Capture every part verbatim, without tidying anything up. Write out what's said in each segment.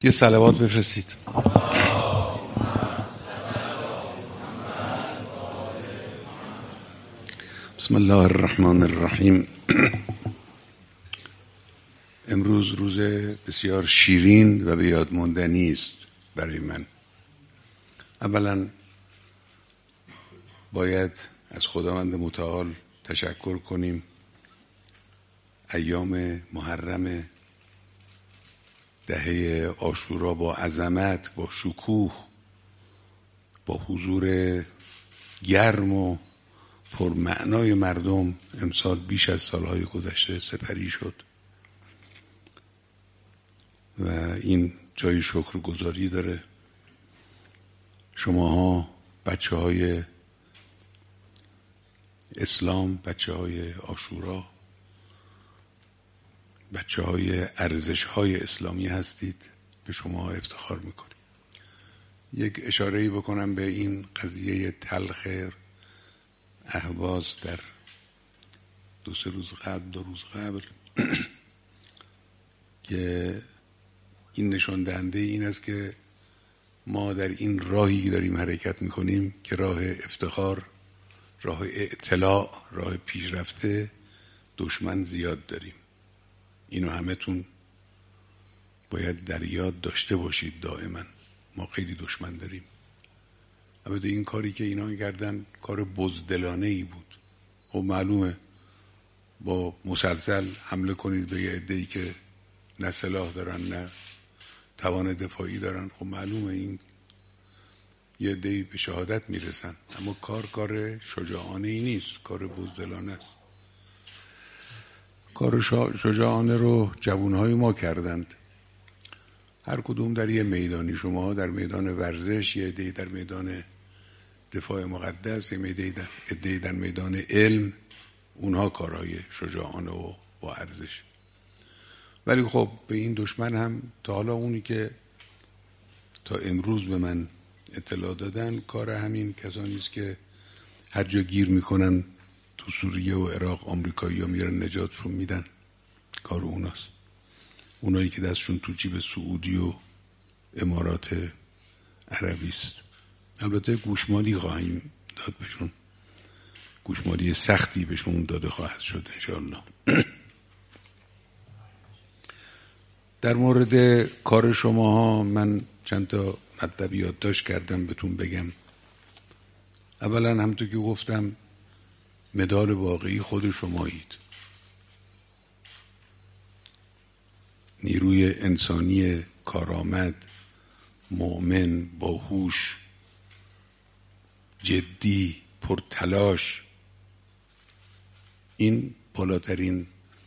یه صلوات بفرستید. بسم الله الرحمن الرحیم. امروز روز بسیار شیرین و به یاد ماندنی است برای من. اولا باید از خداوند متعال تشکر کنیم. ایام محرم دهه عاشورا با عظمت، با شکوه، با حضور گرم و پرمعنای مردم امسال بیش از سالهای گذشته سپری شد و این جای شکرگزاری داره. شماها بچه های اسلام، بچه های عاشورا، بچه های ارزش های اسلامی هستید، به شما افتخار میکنیم. یک اشاره‌ای بکنم به این قضیه تلخ اهواز در دو سه روز قبل دو روز قبل که این نشان دهنده این است که ما در این راهی داریم حرکت میکنیم که راه افتخار، راه اطلاع، راه پیشرفته دشمن زیاد داریم. اینو همتون باید در یاد داشته باشید دائما. ما خیلی دشمن داریم. البته این کاری که اینا کردن کار بزدلانه ای بود. خب معلومه با مسلسل حمله کنید به یه عده‌ای که نه سلاح دارن نه توان دفاعی دارن، خب معلومه این یه عده‌ای به شهادت میرسن. اما کار کار شجاعانه ای نیست، کار بزدلانه است. کار شجاعانه رو جوانهای ما کردند، هر کدوم در یه میدانی. شما در میدان ورزش، یه عده‌ای در میدان دفاع مقدس، یه عده‌ای در میدان علم. اونها کارهای شجاعانه و با ارزش. ولی خب به این دشمن هم تا حالا اونی که تا امروز به من اطلاع دادن کار همین کسانی است که هر جا گیر میکنن تو سوریه و عراق آمریکایی‌ها میرن نجاتشون میدن. کار اوناست. اونایی که دستشون تو جیب سعودی و امارات عربی است. البته گوشمالی خواهیم داد بهشون، گوشمالی سختی بهشون داده خواهد شد انشاءالله. در مورد کار شماها من چند تا مطلب یادداشت کردم بهتون بگم. اولا همونطور که گفتم مدال واقعی خود شمایید. نیروی انسانی کارآمد، مؤمن، باهوش، جدی، پرتلاش. این بالاترین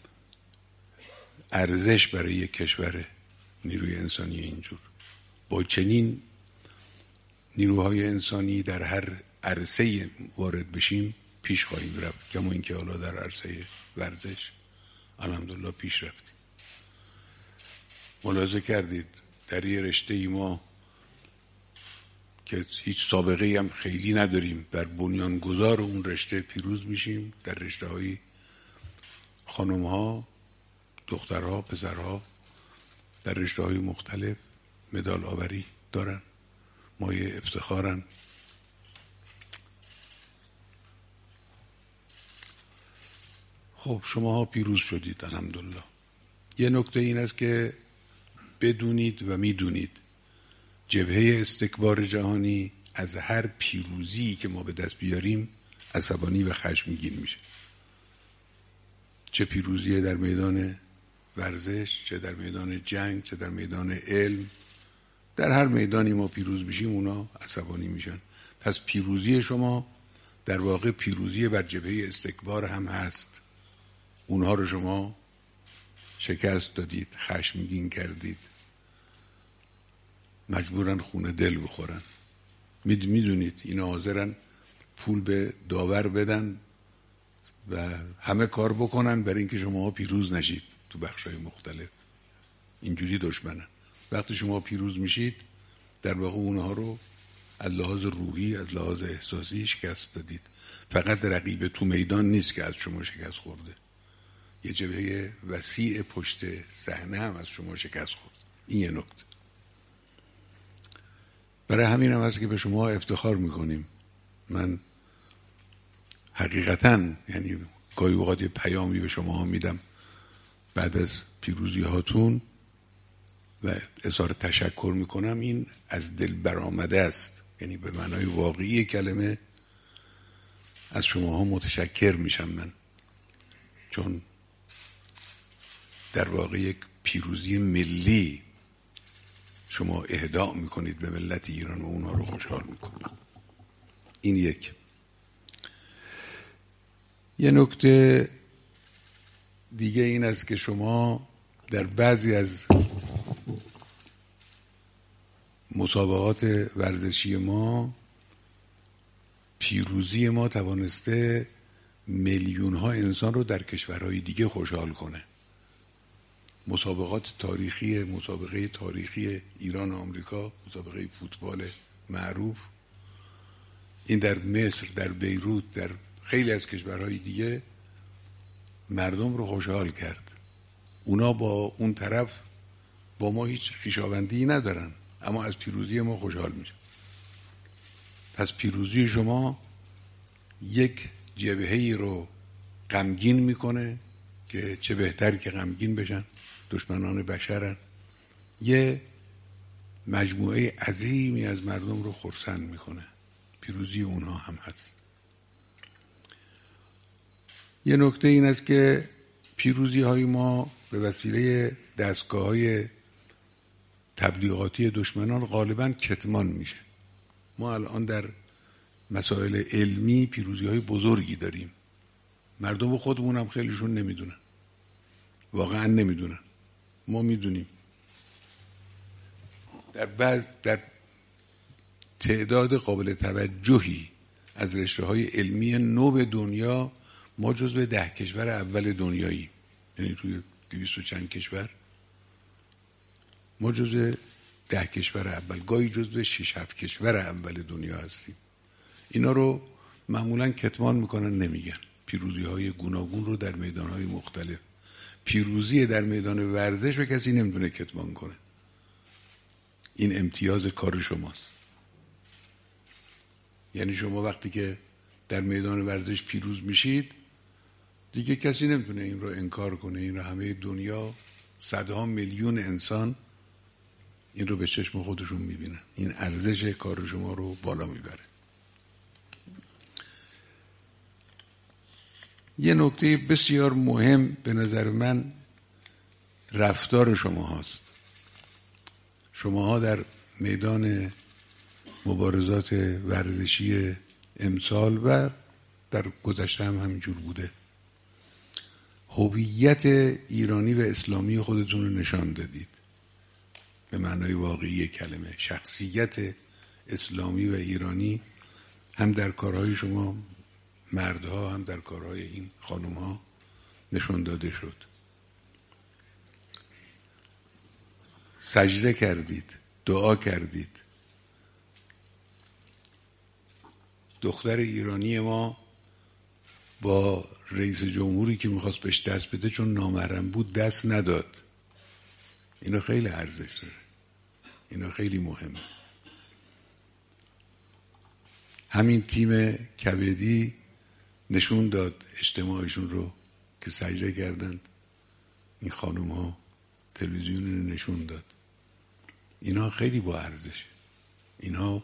ارزش برای یک کشور، نیروی انسانی اینجور. با چنین نیروهای انسانی در هر عرصه وارد بشیم پیش خواهیم رفت. کما اینکه حالا در عرصه ورزش الحمدلله پیش رفتیم. ملاحظه کردید در یه رشته ای ما که هیچ سابقه هم خیلی نداریم بر بنیانگذار اون رشته پیروز میشیم. در رشته های خانم ها، دخترها، پسرها در رشته های مختلف مدال آوری دارن، مایه افتخارن. خب شماها پیروز شدید الحمدلله. یه نکته این است که بدونید و میدونید جبهه استکبار جهانی از هر پیروزی که ما به دست بیاریم عصبانی و خشمگین میشه. چه پیروزی در میدان ورزش، چه در میدان جنگ، چه در میدان علم. در هر میدانی ما پیروز بشیم اونا عصبانی میشن. پس پیروزی شما در واقع پیروزی بر جبهه استکبار هم هست. اونها رو شما شکست دادید، خشمگین کردید، مجبورن خونه دل بخورن. میدونید اینا حاضرن پول به داور بدن و همه کار بکنن برای اینکه شما پیروز نشید تو بخشای مختلف. اینجوری دشمنن. وقتی شما پیروز میشید در واقع اونها رو از لحاظ روحی، از لحاظ احساسی شکست دادید. فقط رقیب تو میدان نیست که از شما شکست خورده، یه جبهه وسیع پشت صحنه هم از شما شکست خورد. این یه نکته. برای همین هم هست که به شما افتخار میکنیم. من حقیقتاً یعنی گاهی اوقات یه پیامی به شما ها میدم بعد از پیروزی هاتون و اظهار تشکر میکنم، این از دل برآمده است، یعنی به معنای واقعی کلمه از شما ها متشکر میشم من، چون در واقع یک پیروزی ملی شما اهدا میکنید به ملت ایران و اونها رو خوشحال میکنید. این یک. یه نکته دیگه این است که شما در بعضی از مسابقات ورزشی ما پیروزی ما توانسته میلیون ها انسان رو در کشورهای دیگه خوشحال کنه. مسابقات تاریخی، مسابقه تاریخی ایران و آمریکا، مسابقه فوتبال معروف، این در مصر، در بیروت، در خیلی از کشورهای دیگه مردم رو خوشحال کرد. اونا با اون طرف با ما هیچ خویشاوندی ندارن، اما از پیروزی ما خوشحال میشن. پس پیروزی شما یک جبهه‌ای رو غمگین میکنه که چه بهتر که غمگین بشن، دشمنان بشرن. یه مجموعه عظیمی از مردم رو خرسند میکنه. پیروزی اونها هم هست. یه نکته این است که پیروزی های ما به وسیله دستگاه های تبلیغاتی دشمنان غالباً کتمان میشه. ما الان در مسائل علمی پیروزی های بزرگی داریم. مردم خودمون هم خیلیشون نمیدونن، واقعا نمیدونن، ما میدونیم. در بعض در تعداد قابل توجهی از رشته های علمی نو دنیا ما جزو ده کشور اول دنیایی، یعنی توی دویست و چند کشور ما جزو ده کشور اول، گاهی جزو شش هفت کشور اول دنیا هستیم. اینا رو معمولا کتمان میکنن، نمیگن. پیروزی های گوناگون رو در میدان های مختلف، پیروزی در میدان ورزش رو کسی نمیتونه کتمان کنه. این امتیاز کار شماست. یعنی شما وقتی که در میدان ورزش پیروز میشید دیگه کسی نمیتونه این رو انکار کنه. این رو همه دنیا، صدها میلیون انسان این رو به چشم خودشون میبینن. این ارزش کار شما رو بالا میبره. یه نکته بسیار مهم به نظر من رفتار شما هاست. شما ها در میدان مبارزات ورزشی امسال و در گذشته هم همینجور بوده، هویت ایرانی و اسلامی خودتون رو نشان دادید به معنای واقعی کلمه. شخصیت اسلامی و ایرانی هم در کارهای شما مردها هم در کارهای این خانمها نشان داده شد. سجده کردید، دعا کردید. دختر ایرانی ما با رئیس جمهوری که میخواست بهش دست بده چون نامحرم بود دست نداد. اینا خیلی ارزش داره، اینا خیلی مهمه. همین تیم کبدی نشون داد اجتماعشون رو که سجده کردند. این خانم ها تلویزیون رو نشون داد. اینا خیلی با ارزشه. اینا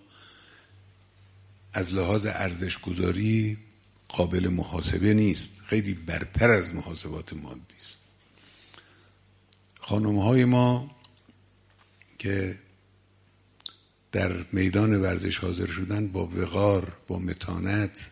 از لحاظ ارزش گذاری قابل محاسبه نیست، خیلی برتر از محاسبات مادی است. خانم های ما که در میدان ورزش حاضر شدن با وقار، با متانت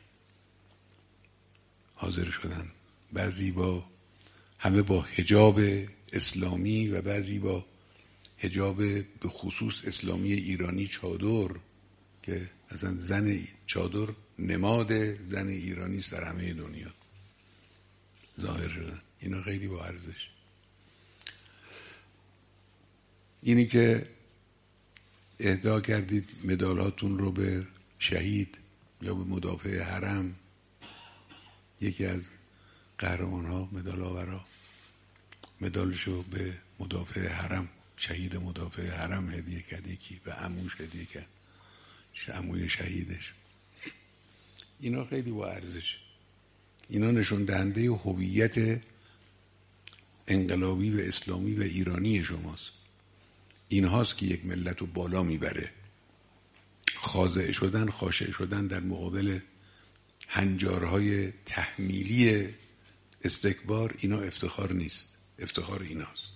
حاضر شدن. بعضی با همه با حجاب اسلامی و بعضی با حجاب به خصوص اسلامی ایرانی، چادر، که اصلا زن چادر نماد زن ایرانی است در همه دنیا، ظاهر شدن. اینا خیلی با ارزش. اینی که اهدا کردید مدالاتون رو به شهید یا به مدافع حرم، یکی از قهرمان ها، مدال آورا، مدالشو به مدافع حرم، شهید مدافع حرم هدیه کرد، یکی به عموش هدیه کرد. عموی شهیدش. اینا خیلی با ارزش. اینا نشون دهنده هویت انقلابی و اسلامی و ایرانی شماست. این هاست که یک ملت رو بالا میبره. خاضع شدن، خاشع شدن در مقابل هنجارهای تحمیلی استکبار، اینا افتخار نیست. افتخار ایناست.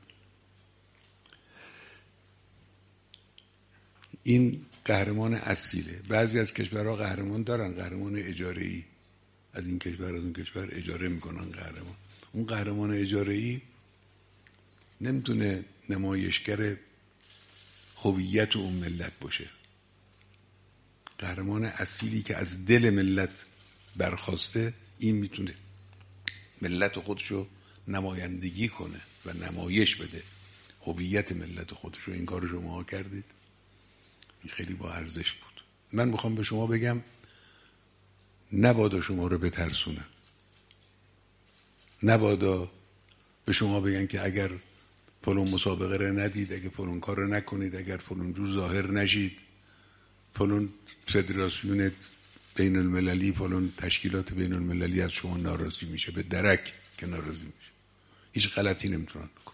این قهرمان اصیله. بعضی از کشورها قهرمان دارن، قهرمان اجاره‌ای، از این کشور از اون کشور اجاره میکنن قهرمان. اون قهرمان اجاره‌ای نمیتونه نمایشگر هویت اون ملت باشه. قهرمان اصیلی که از دل ملت برخواسته، این میتونه ملت خودشو نمایندگی کنه و نمایش بده، هویت ملت خودشو. این کارو شما کردید، این خیلی با ارزش بود. من میخوام به شما بگم نبادا شما رو بترسونه، نبادا به شما بگن که اگر فلان مسابقه رو ندید، اگر فلان کار رو نکنید، اگر فلان جور ظاهر نشید، فلان فدراسیون بین المللی، فلان تشکیلات بین المللی از شما ناراضی میشه. به درک که ناراضی میشه. هیچ غلطی نمیتونن بکن.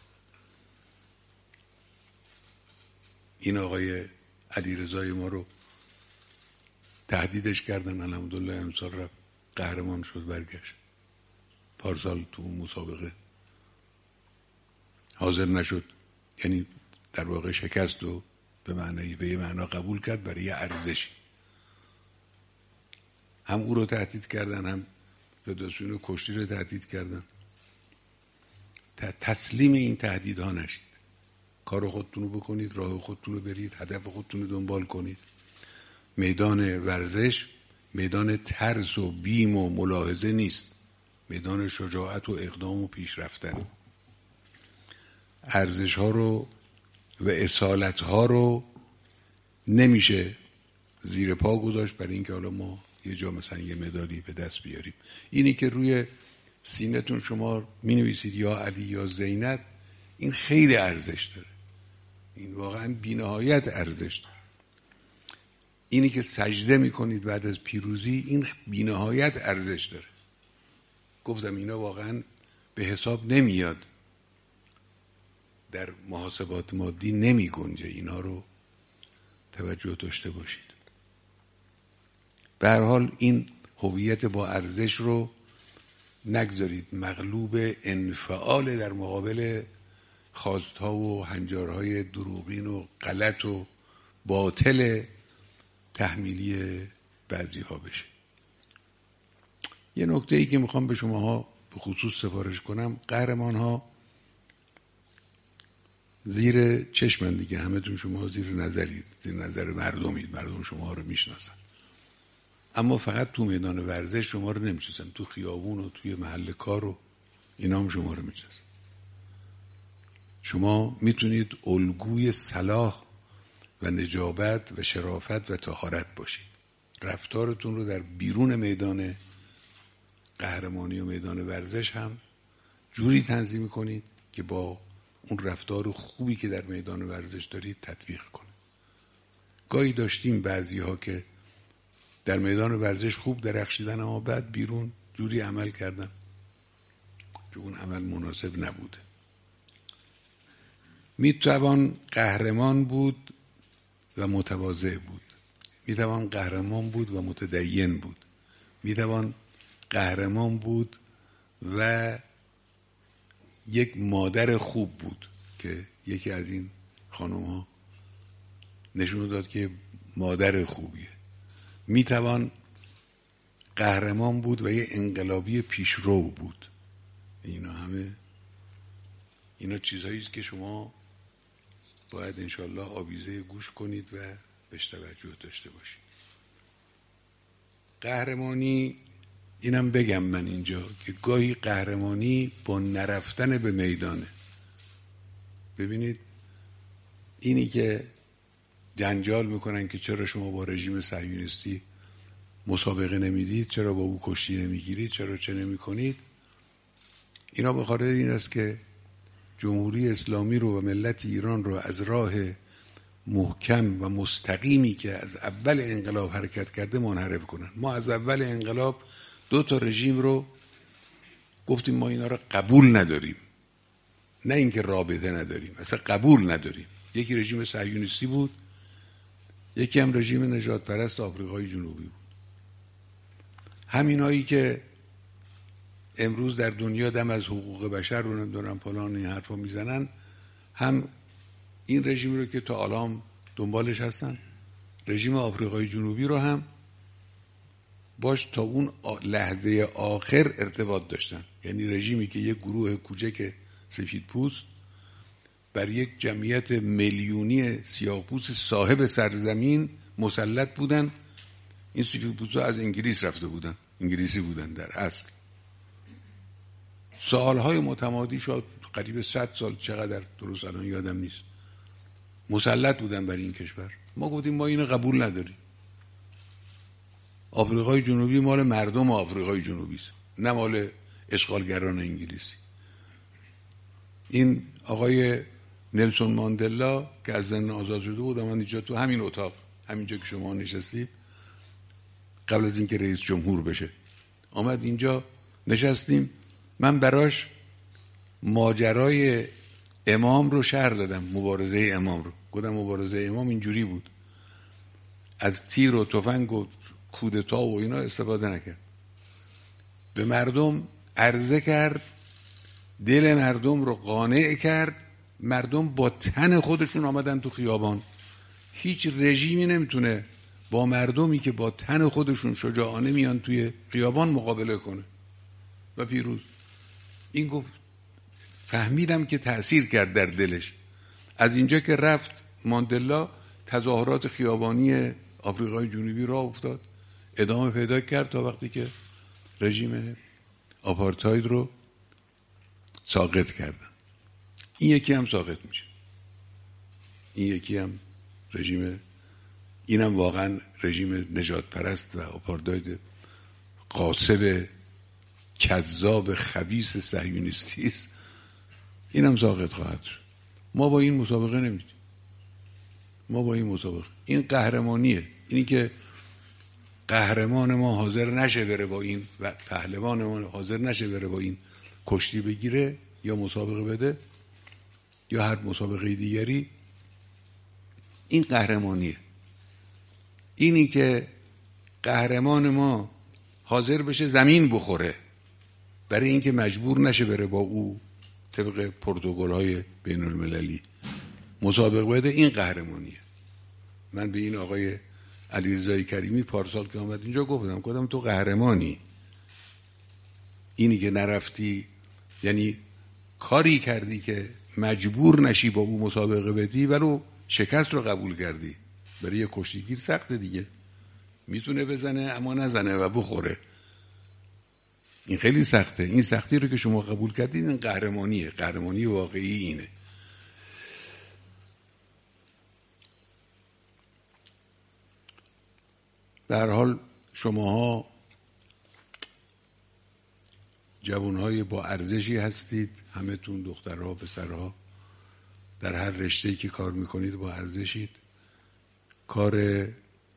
این آقای علیرضای ما رو تهدیدش کردن، الحمدلله امسال رفت قهرمان شد، برگشت. پارسال تو مسابقه حاضر نشد، یعنی در واقع شکست و به معنی به یه معنا قبول کرد برای یه ارزشی. هم او رو تهدید کردن، هم فدراسیون کشتی رو تهدید کردن. تسلیم این تهدیدها نشید. کار خودتون رو بکنید، راه خودتون رو برید، هدف خودتون رو دنبال کنید. میدان ورزش میدان ترس و بیم و ملاحظه نیست، میدان شجاعت و اقدام و پیشرفتن. ارزش ها رو و اصالت ها رو نمیشه زیر پا گذاشت برای اینکه حالا ما یه جا مثلا یه مدالی به دست بیاریم. اینی که روی سینه‌تون شما می نویسید یا علی یا زینب، این خیلی ارزش داره. این واقعا بی‌نهایت ارزش داره. اینی که سجده میکنید بعد از پیروزی، این بی‌نهایت ارزش داره. گفتم اینا واقعا به حساب نمیاد، در محاسبات مادی نمی گنجه. اینا رو توجه داشته باشید. به هر حال این هویت با ارزش رو نگذارید مغلوب انفعال در مقابل خواستها و هنجارهای دروغین و غلط و باطل تحمیلی بعضی ها بشه. یه نکته ای که میخوام به شماها به خصوص سفارش کنم، قهرمان ها زیر چشمن دیگه، همه تون شما زیر نظرید، زیر نظر مردمید، مردم شما رو میشناسن. اما فقط تو میدان ورزش شما رو نمیشناسن، تو خیابون و توی محل کار و اینا هم شما رو میشناسن. شما میتونید الگوی صلاح و نجابت و شرافت و طهارت باشید. رفتارتون رو در بیرون میدان قهرمانی و میدان ورزش هم جوری تنظیم کنید که با اون رفتار خوبی که در میدان ورزش دارید تطبیق کنه. گاهی داشتیم بعضی ها که در میدان ورزش خوب درخشیدن، اما بعد بیرون جوری عمل کردن که اون عمل مناسب نبوده. میتوان قهرمان بود و متواضع بود. میتوان قهرمان بود و متدین بود. میتوان قهرمان بود و یک مادر خوب بود که یکی از این خانم ها نشون داد که مادر خوبیه. میتوان قهرمان بود و یه انقلابی پیشرو بود. اینا همه اینا چیزهایی است که شما باید انشالله آویزه گوش کنید و بهش توجه داشته باشید. قهرمانی، اینم بگم من اینجا که گاهی قهرمانی با نرفتن به میدانه. ببینید اینی که جنجال میکنن که چرا شما با رژیم صهیونیستی مسابقه نمیدید، چرا با او کشتی نمیگیرید، چرا چه نمی کنید، اینا به خاطر این است که جمهوری اسلامی رو و ملت ایران رو از راه محکم و مستقیمی که از اول انقلاب حرکت کرده منحرف کنن. ما از اول انقلاب دو تا رژیم رو گفتیم ما اینا رو قبول نداریم، نه اینکه رابطه نداریم، اصلا قبول نداریم. یکی رژیم صهیونیستی بود، یکی هم رژیم نجات پرست آفریقای جنوبی بود. همینایی که امروز در دنیا دم از حقوق بشر رو نمیدونم فلان این حرفا میزنن، هم این رژیم رو که تا الان دنبالش هستن، رژیم آفریقای جنوبی رو هم باش تا اون لحظه آخر ارتباط داشتن. یعنی رژیمی که یک گروه کوچک سفیدپوست بر یک جمعیت میلیونی سیاه‌پوست صاحب سرزمین مسلط بودن. این سفیدپوست‌ها از انگلیس رفته بودن، انگلیسی بودن در اصل. سالهای متمادی شد، قریب صد سال، چقدر درست الان یادم نیست، مسلط بودن بر این کشور. ما گفتیم ما اینو قبول نداریم. آفریقای جنوبی مال مردم آفریقای جنوبی است، نه مال اشغالگران انگلیسی. این آقای نلسون ماندلا که از زندان آزاد شده بود، من اینجا تو همین اتاق، همینجا که شما نشستید، قبل از اینکه رئیس جمهور بشه آمد اینجا نشستیم. من براش ماجرای امام رو شرح دادم، مبارزه امام رو. گفتم مبارزه امام اینجوری بود، از تیر و تفنگ و کودتا و اینا استفاده نکرد، به مردم عرضه کرد، دل مردم رو قانع کرد. مردم با تن خودشون آمدن تو خیابان. هیچ رژیمی نمیتونه با مردمی که با تن خودشون شجاعانه میان توی خیابان مقابله کنه و پیروز. این گفت فهمیدم که تأثیر کرد در دلش. از اینجا که رفت ماندلا، تظاهرات خیابانی آفریقای جنوبی راه افتاد، ادامه پیدا کرد تا وقتی که رژیم آپارتاید رو ساقط کردن. این یکی هم ساقط میشه، این یکی هم رژیم، اینم واقعا رژیم نجات پرست و آپارتاید قاصب کذاب خبیث صهیونیستی است، اینم ساقط خواهد شد. ما با این مسابقه نمیدیم، ما با این مسابقه، این قهرمانیه. اینی که قهرمان ما حاضر نشه بره با این و پهلوان ما حاضر نشه بره با این کشتی بگیره یا مسابقه بده یا هر مسابقه دیگری، این قهرمانیه. اینی که قهرمان ما حاضر بشه زمین بخوره برای اینکه مجبور نشه بره با او طبق پروتکل‌های بین المللی مسابقه بده، این قهرمانیه. من به این آقای علیرضا کریمی پارسال که آمد اینجا گفتم گفتم تو قهرمانی. اینی که نرفتی، یعنی کاری کردی که مجبور نشی با او مسابقه بدی ولو شکست رو قبول کردی. برای یه کشتیگیر سخته دیگه، میتونه بزنه اما نزنه و بخوره، این خیلی سخته. این سختی رو که شما قبول کردید این قهرمانیه، قهرمانی واقعی اینه. به هر حال شماها جوانهای با ارزشی هستید، همه‌تون دخترها پسرها، در هر رشته‌ای که کار میکنید با ارزشید. کار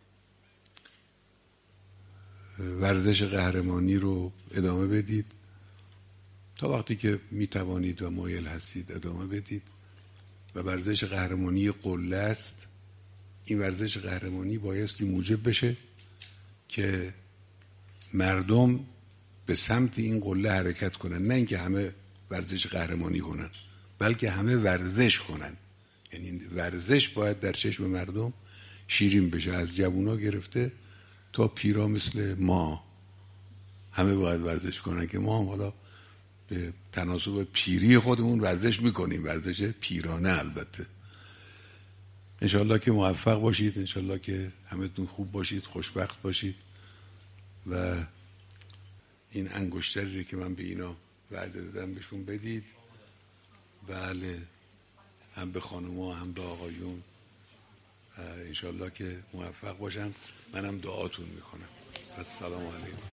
ورزش قهرمانی رو ادامه بدید تا وقتی که میتوانید و مایل هستید ادامه بدید. و ورزش قهرمانی قله است. این ورزش قهرمانی بایستی موجب بشه که مردم به سمت این قله حرکت کنن، نه اینکه همه ورزش قهرمانی کنن، بلکه همه ورزش کنن. یعنی ورزش باید در چشم مردم شیرین بشه، از جوونا گرفته تا پیرا مثل ما، همه باید ورزش کنن که ما هم حالا به تناسب پیری خودمون ورزش میکنیم، ورزش پیرانه البته. انشالله که موفق باشید، انشالله که همه‌تون خوب باشید، خوشبخت باشید و این انگشتری که من به اینا وعده دادم بهشون بدید. بله، هم به خانوما هم به آقایون، انشالله که موفق باشن. منم دعاتون میکنم. السلام علیکم.